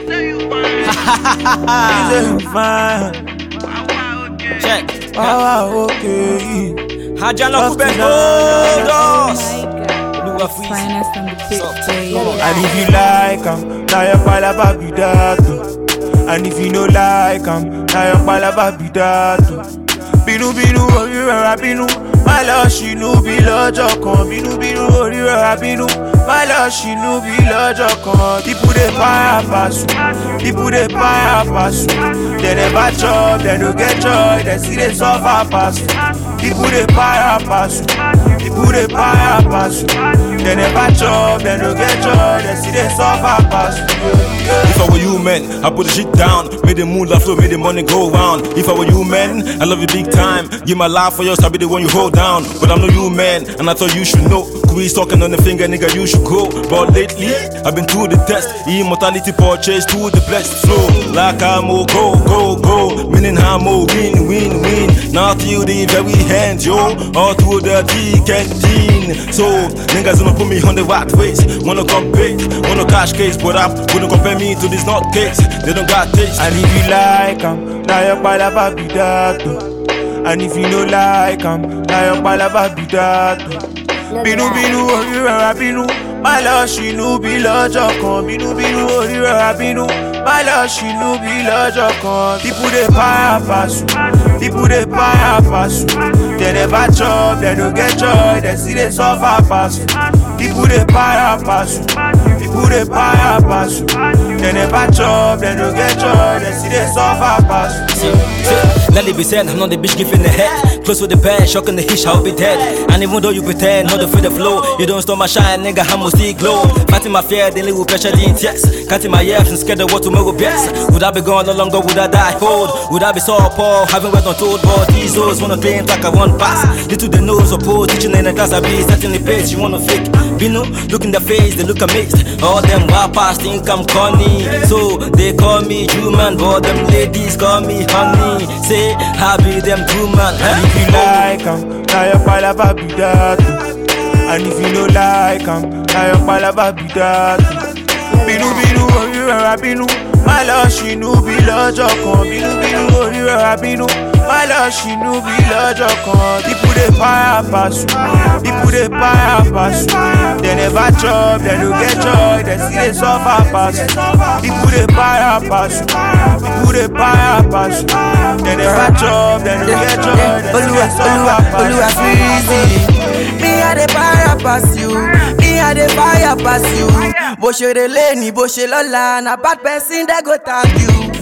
Check. Okay. Hajala Kubendos. Finest on the beat, baby. And if you like 'em, now your palava be that. And if you no like 'em, now your palava be that. Binu binu orira binu, my love she no be lọ́jọ́ kan. Binu binu orira binu, my love she no be lọ́jọ́ kan. People dey para pass, people dey para pass. They never chop, they no get joy, they see they suffer pass. People dey para pass, people dey para pass. They never chop, they no get joy, they see they suffer pass. If I were you, man, I put the shit down. Made the mood flow, made the money go round. If I were you, man, I love you big time. Give my life for yours, I'll be the one you hold down. But I'm not you, man, and I thought you should know. Quiz talking on the finger, nigga, you should go. But lately, I've been through the test. Immortality purchase to the blessed flow. Like I'm go, go, go. Meaning I'm win, win, win. Now till the very hand, yo. All through the thick and thin. So, niggas wanna put me on the right ways. Wanna compete, wanna cash case. But I wouldn't compare me to this not case. They don't got taste. And if you like 'em, now your palava be that. And if you no like 'em, now your palava be that. Binu binu orira binu, my love she no be lọ́jọ́ kan. Binu binu orira binu, my love she no be lọ́jọ́ kan. People dey para pass, people dey para pass. They never chop, they no get joy, they see they suffer pass. People dey para pass, people dey para pass. They never chop, they no get joy, they see they suffer pass. Let it be said, I'm not the bitch giving the head. Close with the bad, shocking the hish, I'll be dead. And even though you pretend, not to feel the flow, you don't stop my shine, nigga, I'm still glow. Fighting my fear, dealing with pressure, the text. Counting my years and scared of what tomorrow best. Would I be gone no longer, would I die cold? Would I be so poor, having went untold? But these hoes wanna claim like I want pass. Little they know, suppose, teaching in the class, I be setting the pace, you wanna fake. Bino, look in their face, they look amazed. All them wild past think I'm corny. So they call me human, but them ladies call me honey. Say, I be them true man. And if you like 'em, now your palava be that. And if you no like 'em, now your palava be that. Binu binu orira binu, my love she no be lọ́jọ́ kan. Binu binu orira binu, my love she no be lọ́jọ́ kan. People dey para pass, people dey para pass. They never chop, they no get joy, they see they suffer pass. People dey para pass, people dey para pass. They never chop, they no get joy, they see they suffer pass. Me I dey fire pass you, me I dey fire pass you. Bó ṣe relé ni bó ṣe lọ́la, na bad person dey go thank you.